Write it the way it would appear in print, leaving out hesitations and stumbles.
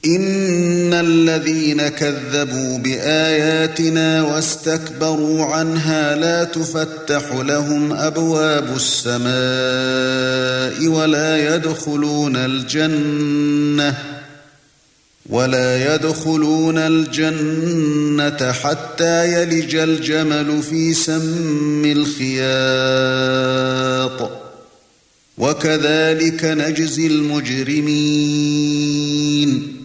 إِنَّ الَّذِينَ كَذَّبُوا بِآيَاتِنَا وَاسْتَكْبَرُوا عَنْهَا لَا تُفَتَّحُ لَهُمْ أَبْوَابُ السَّمَاءِ وَلَا يَدْخُلُونَ الْجَنَّةَ حَتَّى يَلِجَ الْجَمَلُ فِي سَمِّ الْخِيَاطِ وَكَذَلِكَ نَجْزِي الْمُجْرِمِينَ